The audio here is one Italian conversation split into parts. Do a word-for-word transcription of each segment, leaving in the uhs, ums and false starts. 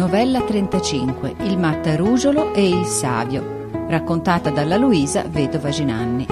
Novella trentacinque. Il Mattarugiolo e il Savio, raccontata dalla Luisa, vedova Ginanni.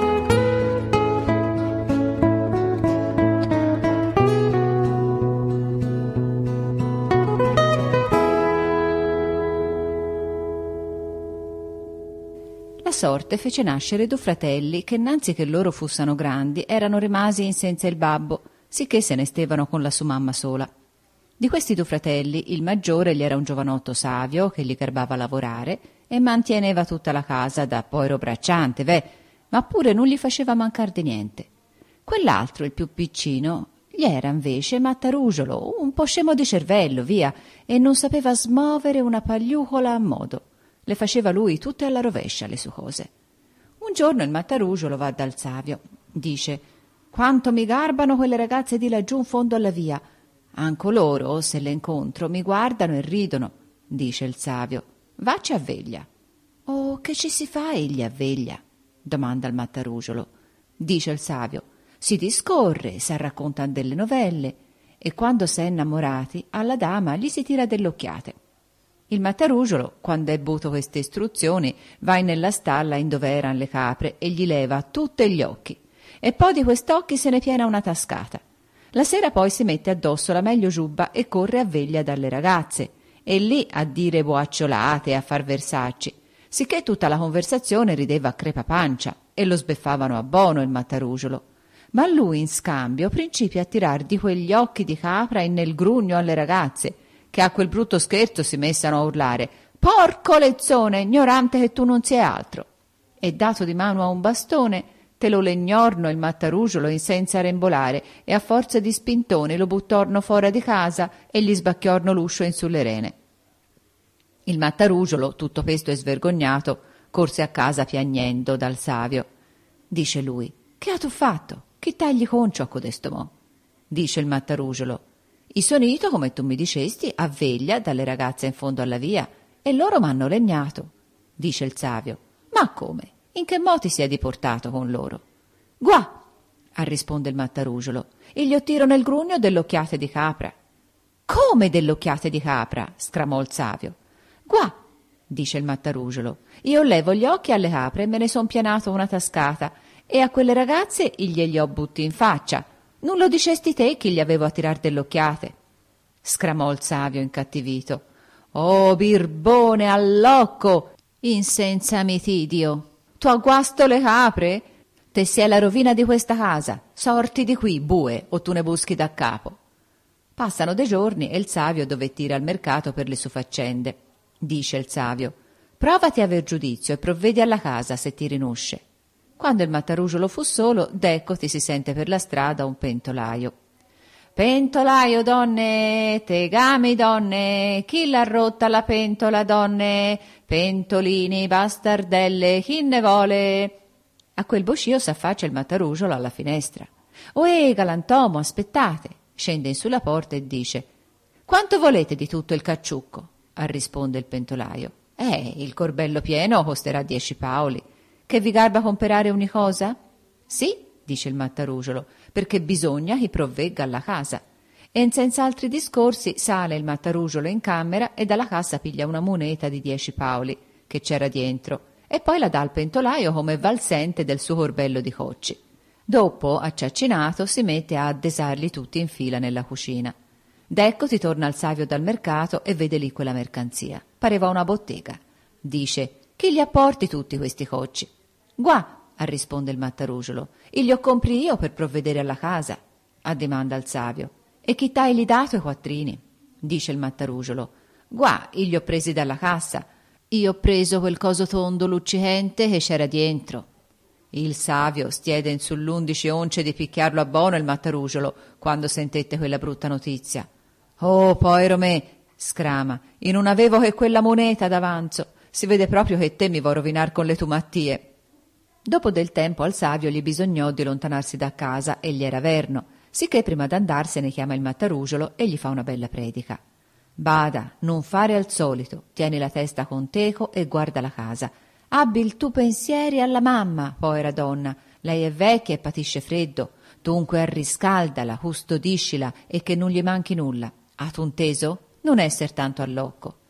La sorte fece nascere due fratelli che, innanzi che loro fussano grandi, erano rimasi in senza il babbo, sicché se ne stevano con la sua mamma sola. Di questi due fratelli, il maggiore gli era un giovanotto savio che gli garbava lavorare e manteneva tutta la casa da poero bracciante, veh, ma pure non gli faceva mancar di niente. Quell'altro, il più piccino, gli era invece Mattarugiolo, un po' scemo di cervello, via, e non sapeva smuovere una pagliucola a modo. Le faceva lui tutte alla rovescia le sue cose. Un giorno il Mattarugiolo va dal Savio. Dice: «Quanto mi garbano quelle ragazze di laggiù in fondo alla via. Anco loro, se le incontro, mi guardano e ridono», dice il Savio. «Vacci a veglia». «Oh, che ci si fa egli a veglia?» domanda il Mattarugiolo. Dice il Savio: «Si discorre, si raccontano delle novelle e quando si è innamorati alla dama gli si tira delle occhiate». Il Mattarugiolo, quando è buto queste istruzioni, va nella stalla in dove eran le capre e gli leva tutti gli occhi, e poi di quest'occhi se ne piena una tascata. La sera poi si mette addosso la meglio giubba e corre a veglia dalle ragazze, e lì a dire boacciolate e a far versacci, sicché tutta la conversazione rideva a crepapancia e lo sbeffavano a bono il Mattarugiolo. Ma lui in scambio principia a tirar di quegli occhi di capra e nel grugno alle ragazze, che a quel brutto scherzo si messano a urlare: «Porco lezzone, ignorante che tu non sia altro!» E dato di mano a un bastone, te lo legnorno il Mattarugiolo in senza rembolare e a forza di spintone lo buttorno fora di casa e gli sbacchiorno l'uscio in sulle rene. Il Mattarugiolo, tutto pesto e svergognato, corse a casa piagnendo dal Savio. Dice lui: «Che ha tu fatto? Chi tagli concio a codesto mo?» Dice il Mattarugiolo: «I sonito, come tu mi dicesti, a veglia dalle ragazze in fondo alla via, e loro m'hanno legnato». Dice il Savio: «Ma come? In che mo ti sei diportato con loro?» «Guà», risponde il Mattarugiolo, «e gli ho tiro nel grugno dell'occhiate di capra». «Come dell'occhiate di capra?» sclamò il Savio. «Guà», dice il Mattarugiolo, «io levo gli occhi alle capre e me ne son pianato una tascata, e a quelle ragazze glieli ho butti in faccia. Non lo dicesti te che gli avevo a tirar delle occhiate?» Sclamò il Savio incattivito. «Oh, birbone all'occo, insenza mitidio! Tu agguasto le capre? Te sei la rovina di questa casa. Sorti di qui, bue, o tu ne buschi da capo». Passano dei giorni e il Savio dovette ir al mercato per le sue faccende. Dice il Savio: «Provati a aver giudizio e provvedi alla casa se ti rinusce». Quando il Mattarugiolo fu solo, d'eccoti si sente per la strada un pentolaio. «Pentolaio, donne, tegami, donne, chi l'ha rotta la pentola, donne? Pentolini, bastardelle, chi ne vuole?» A quel vocio s'affaccia il Mattarugiolo alla finestra. «Oe, galantomo, aspettate!» Scende in sulla porta e dice: «Quanto volete di tutto il cacciucco?» Risponde il pentolaio: «Eh, il corbello pieno costerà dieci paoli. Che vi garba comperare ogni cosa?» «Sì», dice il Mattarugiolo, «perché bisogna che provvegga alla casa». E senza altri discorsi sale il Mattarugiolo in camera e dalla cassa piglia una moneta di dieci paoli che c'era dientro e poi la dà al pentolaio come valsente del suo corbello di cocci. Dopo, acciaccinato, si mette a addesarli tutti in fila nella cucina. D'eccoti torna al Savio dal mercato e vede lì quella mercanzia. Pareva una bottega. Dice: «Chi li apporti tutti questi cocci?» «Guà», risponde il Mattarugiolo, «i li ho compri io per provvedere alla casa». Addimanda il Savio: «E chi t'hai li dato i quattrini?» Dice il Mattarugiolo: «Guà, i li ho presi dalla cassa. Io ho preso quel coso tondo luccicente che c'era dientro». Il Savio stiede in sull'undici once di picchiarlo a bono il Mattarugiolo quando sentette quella brutta notizia. «Oh, povero me», scrama, «io non avevo che quella moneta d'avanzo. Si vede proprio che te mi vuoi rovinar con le tue mattie». Dopo del tempo al Savio gli bisognò di lontanarsi da casa e gli era verno, sicché prima d'andarsene chiama il Mattarugiolo e gli fa una bella predica. «Bada, non fare al solito, tieni la testa con teco e guarda la casa. Abbi il tu pensieri alla mamma, povera donna, lei è vecchia e patisce freddo, dunque arriscaldala, custodiscila e che non gli manchi nulla. Ha tu inteso? Non esser tanto all'occo.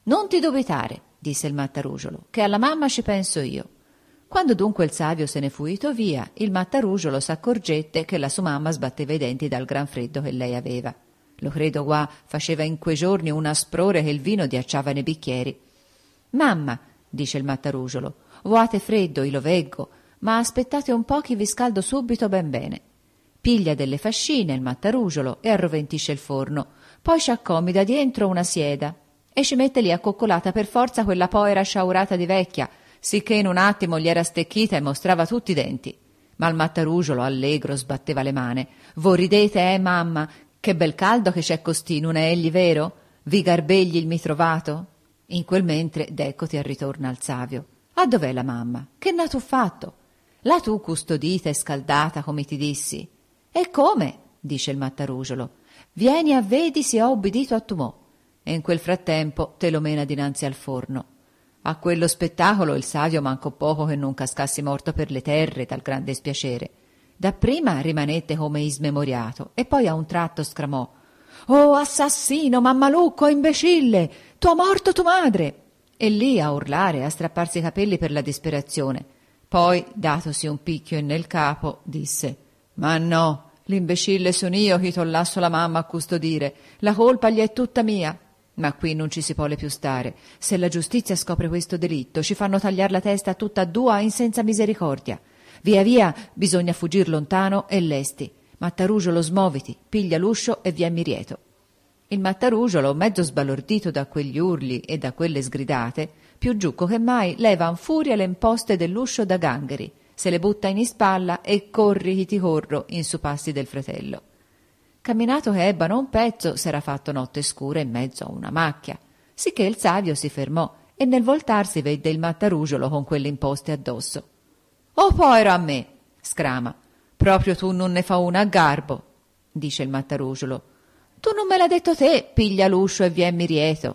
Non ti dubitare, disse il Mattarugiolo, che alla mamma ci penso io. Quando dunque il savio se ne fuito via, il Mattarugiolo s'accorgette che la sua mamma sbatteva i denti dal gran freddo che lei aveva. Lo credo qua faceva in quei giorni un asprore che il vino diacciava nei bicchieri. Mamma, dice il Mattarugiolo, voate freddo, io lo veggo, ma aspettate un po' che vi scaldo subito ben bene. Piglia delle fascine il Mattarugiolo e arroventisce il forno, poi ci accomida dietro una sieda e ci mette lì accoccolata per forza quella povera sciaurata di vecchia, sicché in un attimo gli era stecchita e mostrava tutti i denti. Ma il Mattarugiolo, allegro, sbatteva le mani. Vo ridete, eh, mamma, che bel caldo che c'è costì, non è egli vero? Vi garbegli il mi trovato? In quel mentre d'eccoti al ritorno al savio. Ah, dov'è la mamma? Che n'ha tu fatto? La tu custodita e scaldata, come ti dissi. E come? Dice il Mattarugiolo. Vieni a vedi se ho obbedito a tu mo. E in quel frattempo te lo mena dinanzi al forno. A quello spettacolo il savio mancò poco che non cascassi morto per le terre dal grande spiacere. Dapprima rimanette come ismemoriato e poi a un tratto scramò: «Oh, assassino, mammalucco, imbecille! T'ho morto tua madre!» E lì a urlare, a strapparsi i capelli per la disperazione. Poi, datosi un picchio nel capo, disse: «Ma no, l'imbecille son io che t'ho lasso la mamma a custodire. La colpa gli è tutta mia. Ma qui non ci si vuole più stare. Se la giustizia scopre questo delitto, ci fanno tagliar la testa tutta a due in senza misericordia. Via via, bisogna fuggir lontano e lesti. Mattarugiolo, smoviti, piglia l'uscio e viemmi lieto». Il Mattarugiolo, mezzo sbalordito da quegli urli e da quelle sgridate, più giucco che mai leva in furia le imposte dell'uscio da gangheri, se le butta in ispalla e corri chi ti corro in su passi del fratello. Camminato che ebbano un pezzo, s'era fatto notte scura in mezzo a una macchia, sicché il savio si fermò e nel voltarsi vede il Mattarugiolo con quelle imposte addosso. «Oh, povero a me!» scrama. «Proprio tu non ne fa una a garbo!» dice il Mattarugiolo. «Tu non me l'ha detto te, piglia l'uscio e viemmi lieto!»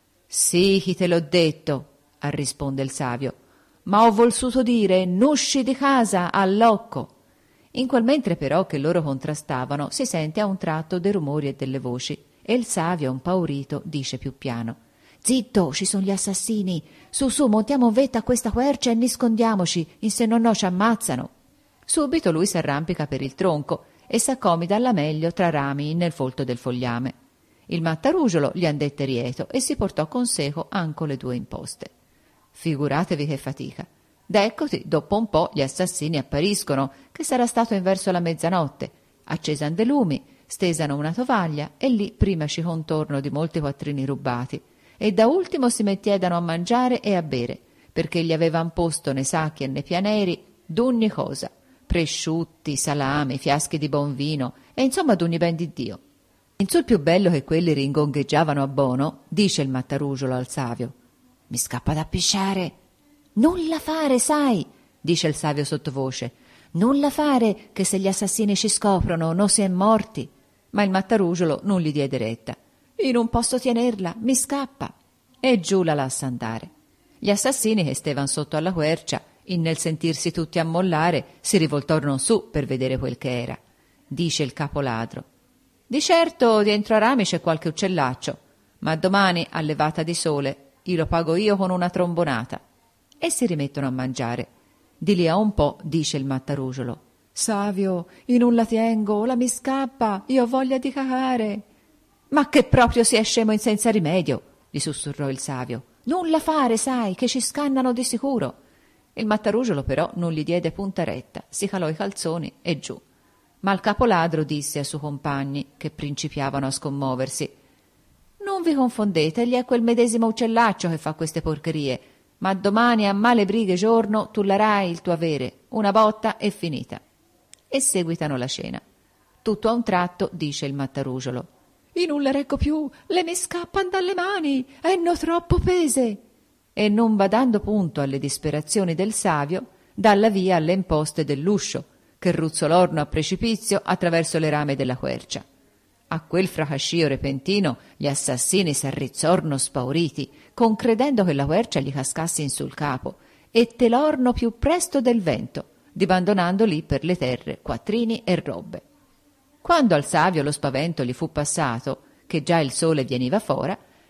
«Sì, chi te l'ho detto!» arrisponde il savio. «Ma ho volsuto dire n'usci di casa all'occo!» In quel mentre però che loro contrastavano si sente a un tratto dei rumori e delle voci e il savio, impaurito, dice più piano: «Zitto, ci sono gli assassini! Su, su, montiamo in vetta a questa quercia e nascondiamoci, in se no no ci ammazzano!» Subito lui s'arrampica per il tronco e s'accomida alla meglio tra rami nel folto del fogliame. Il Mattarugiolo gli andette rieto e si portò con seco anco le due imposte. Figuratevi che fatica! D'eccoti, dopo un po' gli assassini appariscono, che sarà stato in verso la mezzanotte. Accesan de lumi, stesano una tovaglia e lì prima ci contorno di molti quattrini rubati e da ultimo si mettiedano a mangiare e a bere, perché gli avevan posto nei sacchi e nei pianeri d'ogni cosa, presciutti, salami, fiaschi di buon vino e insomma d'ogni ben di Dio. In sul più bello che quelli ringongheggiavano a bono, dice il Mattarugiolo al savio: «Mi scappa da pisciare!» «Nulla fare, sai!» dice il savio sottovoce. «Nulla fare, che se gli assassini ci scoprono non si è morti!» Ma il Mattarugiolo non gli diede retta. «Io non posso tenerla, mi scappa!» E giù la lassa andare. Gli assassini che stevan sotto alla quercia, in nel sentirsi tutti ammollare, si rivoltarono su per vedere quel che era. Dice il capoladro: «Di certo dietro a rami c'è qualche uccellaccio, ma domani, a levata di sole, io lo pago io con una trombonata». E si rimettono a mangiare. Di lì a un po' dice il Mattarugiolo: «Savio, io non la tengo, la mi scappa, io ho voglia di cacare». «Ma che proprio si è scemo in senza rimedio!» gli sussurrò il savio. «Nulla fare, sai, che ci scannano di sicuro». Il Mattarugiolo però non gli diede punta retta, si calò i calzoni e giù. Ma il capoladro disse ai suoi compagni, che principiavano a scommuoversi: «Non vi confondete, egli è quel medesimo uccellaccio che fa queste porcherie, ma domani a male brighe giorno tu l'arai il tuo avere, una botta e finita». E seguitano la cena. Tutto a un tratto dice il Mattarugiolo: «Io non le reggo più, le mi scappan dalle mani, enno troppo pese». E non badando punto alle disperazioni del savio, dalla via alle imposte dell'uscio, che ruzzolorno a precipizio attraverso le rame della quercia. A quel fracascio repentino gli assassini s'arrizzorno spauriti, concredendo che la quercia gli cascasse in sul capo, e telorno più presto del vento, dibandonando lì per le terre quattrini e robe. Quando al savio lo spavento gli fu passato, che già il sole vieniva fora,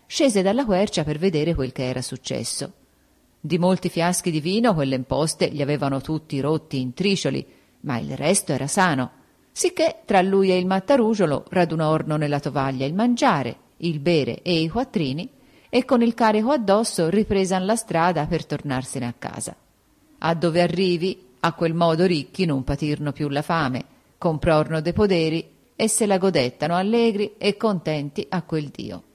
scese dalla quercia per vedere quel che era successo. Di molti fiaschi di vino quelle imposte li avevano tutti rotti in tricioli, ma il resto era sano, sicché tra lui e il Mattarugiolo radunòrno nella tovaglia il mangiare, il bere e i quattrini, e con il carico addosso ripresan la strada per tornarsene a casa. A dove arrivi, a quel modo ricchi non patirno più la fame, comprorno de poderi e se la godettano allegri e contenti a quel Dio.